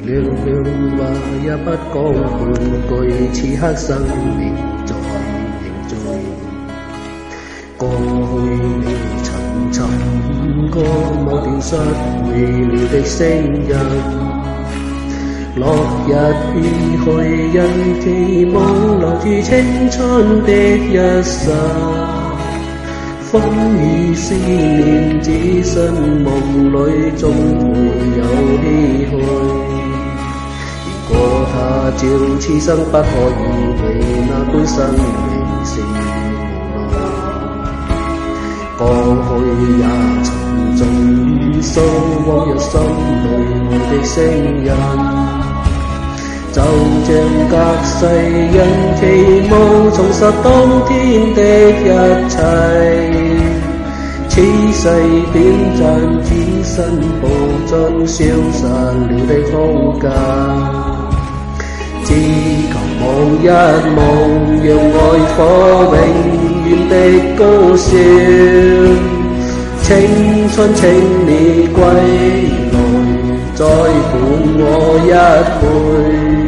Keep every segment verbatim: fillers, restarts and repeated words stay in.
寥寥話也不講半句，此刻生命在凝聚。過去未曾尋過某段失去了的聲音，落日變去，因期望留住青春的一剎。風雨思念，只身夢裏總會有唏噓。如果他朝此生不可以為那般生命是無奈，過去也曾盡訴往日心裏愛的聲音，就像隔世人期望重拾當天的一切。此世短暫，轉身步進消散了的空間。只求望一望，讓愛火永遠的高燒。青春請你歸來，再伴我一回。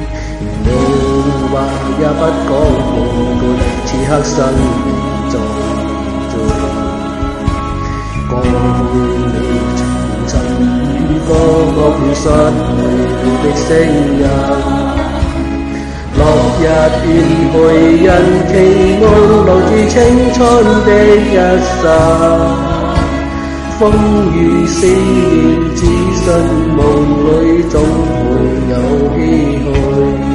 話也不講半句，此刻生命在凝聚。過去未曾尋過我便失去了的聲音，落日變去，因期望留住青春的一剎。風雨思念，只身夢裏總會有唏噓。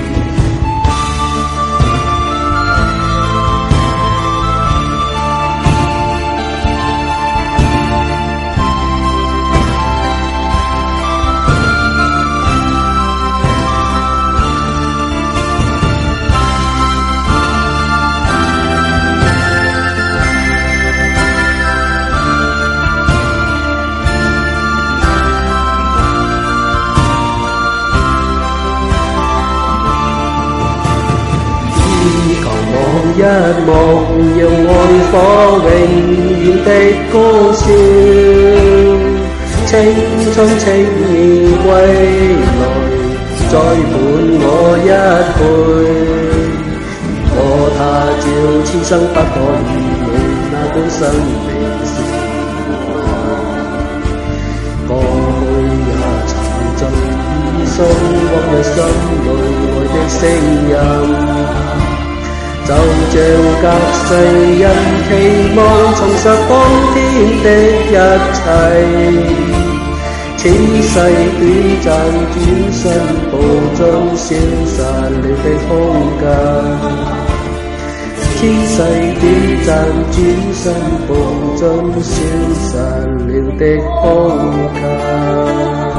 一望，讓愛火永遠的高燒。青春請你歸來，再伴我一回。如果他朝此生不可以為那般生命是無奈，過去也曾盡訴往日心裏愛的聲音。就像隔世人期望重拾當天的一切，此世短暫，轉身步進消散了的空間。此世短暫，轉身步進消散了的空間。